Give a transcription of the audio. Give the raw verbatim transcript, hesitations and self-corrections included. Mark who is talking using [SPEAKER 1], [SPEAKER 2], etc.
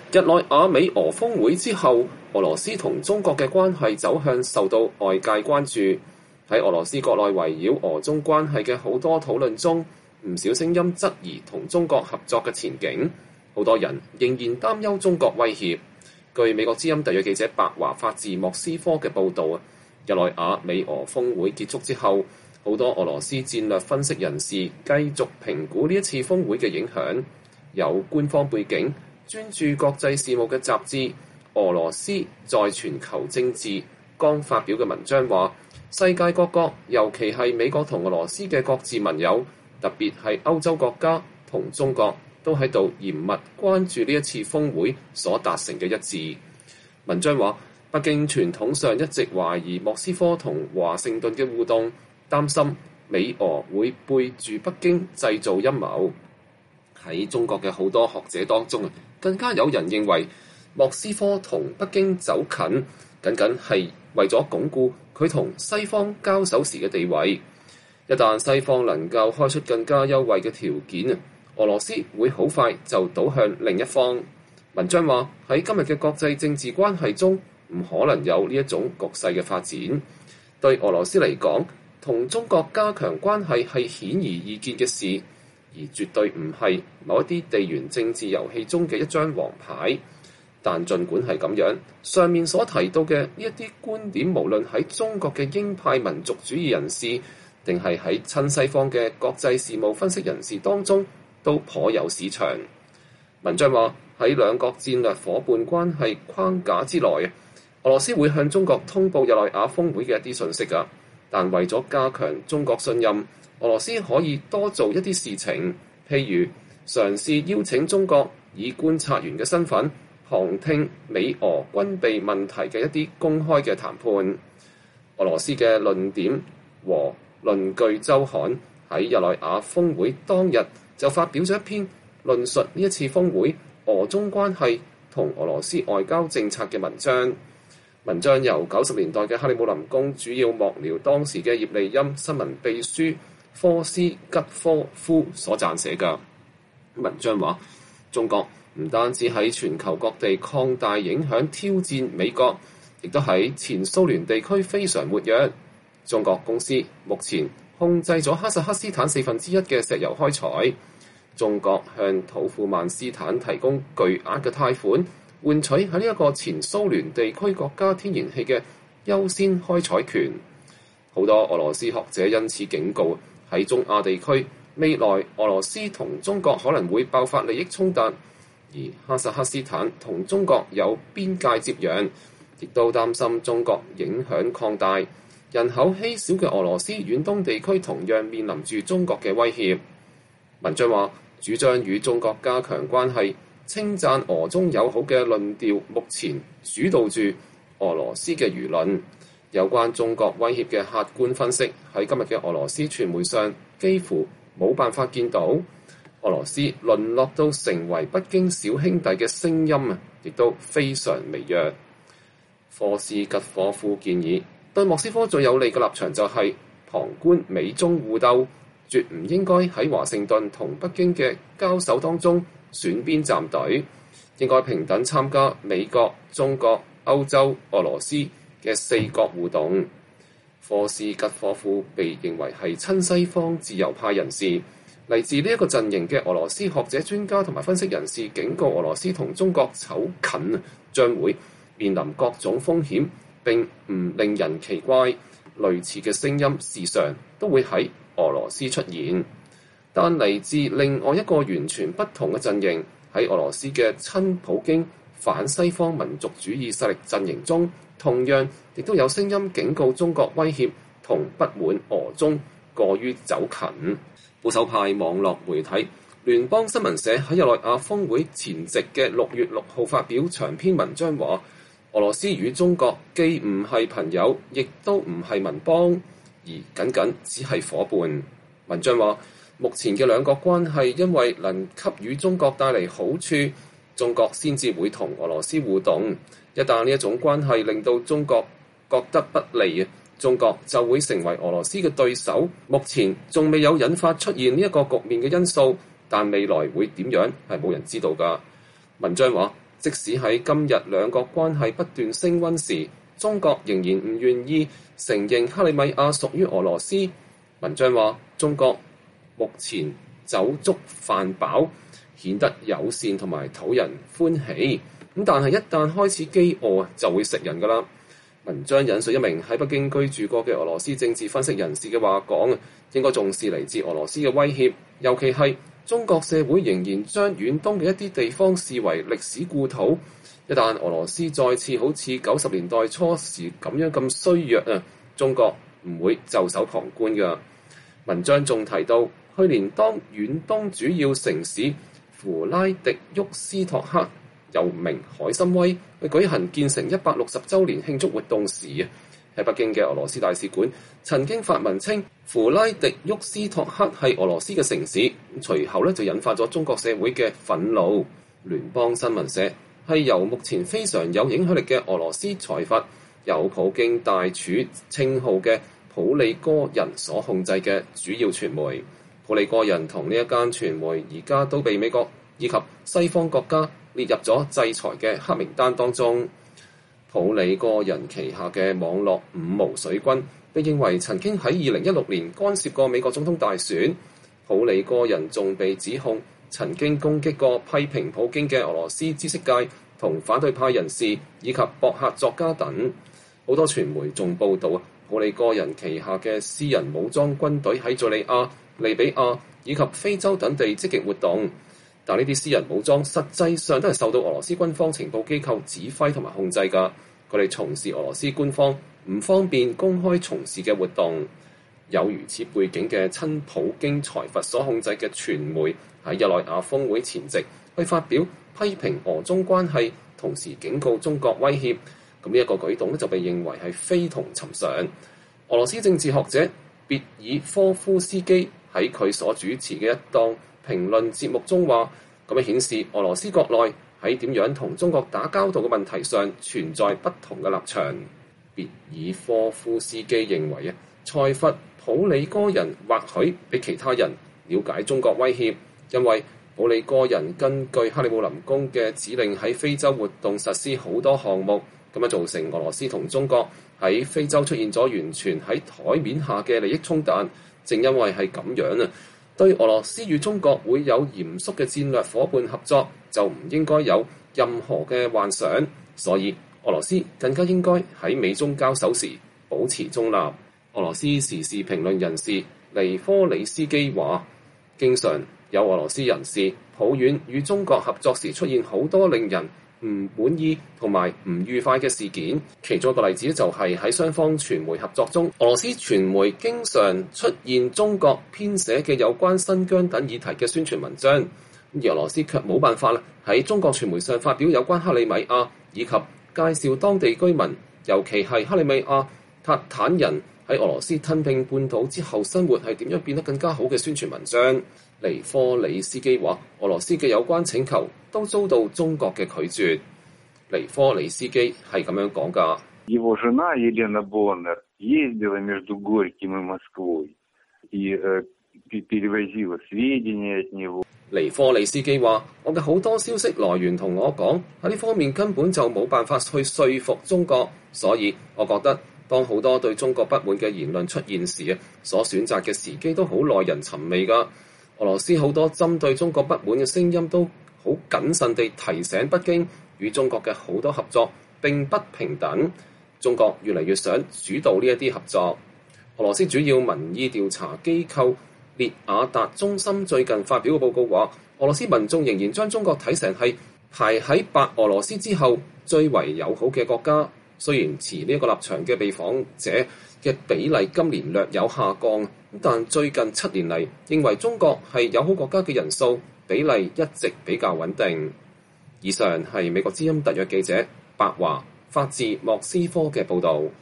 [SPEAKER 1] 日內瓦美俄峰會之後，俄羅斯同中國嘅關係走向受到外界關注。喺俄羅斯國內圍繞俄中關係嘅好多討論中，唔少聲音質疑同中國合作嘅前景。好多人仍然擔憂中國威脅。據美國之音特約記者白華發自莫斯科嘅報導啊，日內瓦美俄峰會結束之後，好多俄羅斯戰略分析人士繼續評估呢一次峰會嘅影響。有官方背景、專注國際事務嘅雜誌《俄羅斯在全球政治》剛發表嘅文章話，世界各國，尤其係美國同俄羅斯嘅各自盟友，特別係歐洲國家同中國，都喺度嚴密關注呢一次峰會所達成嘅一致。文章話，北京傳統上一直懷疑莫斯科同華盛頓嘅互動，擔心美俄會背住北京製造陰謀。喺中國嘅好多學者當中，更加有人認為莫斯科同北京走近，僅僅係為咗鞏固佢同西方交手時嘅地位。一旦西方能夠開出更加優惠嘅條件，俄羅斯會好快就倒向另一方。文章話，喺今日嘅國際政治關係中，唔可能有呢一種局勢嘅發展。對俄羅斯嚟講，同中國加強關係係顯而易見嘅事，而絕對唔係某一啲地緣政治遊戲中嘅一張王牌。但儘管係咁樣，上面所提到嘅呢一啲觀點，無論喺中國嘅鷹派民族主義人士，定係喺親西方嘅國際事務分析人士當中，都頗有市場。文章話，喺兩國戰略夥伴關係框架之內，俄羅斯會向中國通報日內瓦峰會嘅一啲信息㗎。但為咗加強中國信任，俄羅斯可以多做一啲事情，譬如嘗試邀請中國以觀察員嘅身份旁聽美俄軍備問題嘅一啲公開嘅談判。俄羅斯嘅論點和論據週刊喺日內瓦峰會當日就發表咗一篇論述呢一次峰會俄中關係同俄羅斯外交政策嘅文章。文章由九十年代嘅克里姆林宮主要幕僚當時嘅葉利欽新聞秘書科斯吉科夫所撰寫嘅。文章話，中國唔單止喺全球各地擴大影響挑戰美國，亦都喺前蘇聯地區非常活躍。中國公司目前控制咗哈薩克斯坦四分之一嘅石油開採。中國向土庫曼斯坦提供巨額嘅貸款，換取喺呢一個前蘇聯地區國家天然氣嘅優先開採權。好多俄羅斯學者因此警告，喺中亞地區未來俄羅斯同中國可能會爆發利益衝突，而哈薩克斯坦同中國有邊界接壤，亦都擔心中國影響擴大。人口稀少嘅俄羅斯遠東地區同樣面臨住中國嘅威脅。文章話，主張與中國加強關係、稱讚俄中友好嘅論調，目前主導住俄羅斯嘅輿論。有關中國威脅嘅客觀分析喺今日嘅俄羅斯傳媒上幾乎冇辦法見到。俄羅斯淪落到成為北京小兄弟嘅聲音啊，亦都非常微弱。科斯吉科夫建議，對莫斯科最有利嘅立場就係旁觀美中互鬥，絕唔應該喺華盛頓同北京嘅交手當中選邊站隊，應該平等參加美國、中國、歐洲、俄羅斯嘅四國互動。科斯吉科夫被認為係親西方自由派人士，嚟自呢一個陣營嘅俄羅斯學者、專家同埋分析人士警告俄羅斯同中國走近將會面臨各種風險，並唔令人奇怪。類似嘅聲音時常都會喺俄羅斯出現，但嚟自另外一個完全不同嘅陣營，喺俄羅斯嘅親普京反西方民族主義勢力陣營中，同樣亦都有聲音警告中國威脅同不滿俄中過於走近。保守派網絡媒體聯邦新聞社喺日內瓦峰會前夕嘅六月六號發表長篇文章話，俄羅斯與中國既唔係朋友，亦都唔係盟邦，而僅僅只係夥伴。文章話，目前嘅兩國關係因為能給予中國帶嚟好處，中國先至會同俄羅斯互動。一旦呢一種關係令到中國覺得不利，中國就會成為俄羅斯嘅對手。目前仲未有引發出現呢一個局面嘅因素，但未來會點樣係冇人知道㗎。文章話， 即使喺今日兩國關係不斷升溫時，中國仍然唔願意承認克里米亞屬於俄羅斯。文章話，中國目前酒足飯飽，顯得友善同埋討人歡喜。咁但係一旦開始飢餓就會食人㗎啦。文章引述一名喺北京居住過嘅俄羅斯政治分析人士嘅話講，應該重視嚟自俄羅斯嘅威脅，尤其係中國社會仍然將遠東嘅一啲地方視為歷史故土。一旦俄羅斯再次好似九十年代初時咁樣咁衰弱啊，中國唔會袖手旁觀㗎。文章仲提到，去年當遠東主要城市弗拉迪沃斯托克又名海參崴去舉行建成一百六十週年慶祝活動時啊，喺北京嘅俄羅斯大使館曾經發文稱弗拉迪沃斯托克係俄羅斯嘅城市，隨後咧就引發咗中國社會嘅憤怒。聯邦新聞社係由目前非常有影響力嘅俄羅斯財閥有普京大廚稱號嘅普利戈人所控制嘅主要傳媒。普利戈人同呢一間傳媒而家都被美國以及西方國家列入咗制裁嘅黑名單當中。普利戈人旗下嘅網絡五毛水軍被認為曾經喺二零一六年干涉過美國總統大選。普利戈人仲被指控曾經攻擊過批評普京嘅俄羅斯知識界同反對派人士以及博客作家等。好多傳媒仲報道普利戈人旗下嘅私人武裝軍隊喺敘利亞、利比亞以及非洲等地積極活動，但呢啲私人武裝實際上都係受到俄羅斯軍方情報機構指揮同埋控制㗎。佢哋從事俄羅斯官方唔方便公開從事嘅活動。有如此背景嘅親普京財閥所控制嘅傳媒喺日內瓦峰會前夕去發表批評俄中關係，同時警告中國威脅。咁呢一個舉動咧就被認為係非同尋常。俄羅斯政治學者別爾科夫斯基喺佢所主持嘅一檔評論節目中話，咁樣顯示俄羅斯國內喺點樣同中國打交道嘅問題上存在不同嘅立場。別爾科夫斯基認為啊，財閥普利戈人或許比其他人了解中國威脅，因為普利戈人根據克里姆林宮嘅指令喺非洲活動實施好多項目，咁樣造成俄羅斯同中國喺非洲出現咗完全喺台面下嘅利益衝突。正因為係咁樣啊，對俄羅斯與中國會有嚴肅嘅戰略夥伴合作，就唔應該有任何嘅幻想。所以俄羅斯更加應該喺美中交手時保持中立。俄羅斯時事評論人士尼科里斯基話，經常有俄羅斯人士抱怨與中國合作時出現好多令人唔滿意同埋唔愉快嘅事件。其中一個例子就係喺雙方傳媒合作中，俄羅斯傳媒經常出現中國編寫嘅有關新疆等議題嘅宣傳文章，而俄羅斯卻冇辦法啦喺中國傳媒上發表有關克里米亞以及介紹當地居民，尤其係克里米亞塔坦人喺俄羅斯吞併半島之後生活係點樣變得更加好嘅宣傳文章。尼科里斯基話，俄羅斯嘅有關請求都遭到中國嘅拒絕。尼科里斯基係咁樣講㗎。
[SPEAKER 2] Его жена Елена Боннер ездила между Горьким и Москвой и перевозила сведения от него。
[SPEAKER 1] 尼科里斯基話：我嘅好多消息來源同我講喺呢方面根本就冇辦法去說服中國，所以我覺得當好多對中國不滿嘅言論出現時啊，所選擇嘅時機都好耐人尋味㗎。俄羅斯好多針對中國不滿嘅聲音都好謹慎地提醒北京，與中國嘅好多合作並不平等。中國越嚟越想主導呢一啲合作。俄羅斯主要民意調查機構列亞達中心最近發表嘅報告話，俄羅斯民眾仍然將中國睇成係排喺白俄羅斯之後最為友好嘅國家。雖然持呢一個立場嘅被訪者嘅比例今年略有下降，但最近七年嚟認為中國係友好國家嘅人數比例一直比較穩定。以上係美國之音特約記者白華發自莫斯科嘅報導。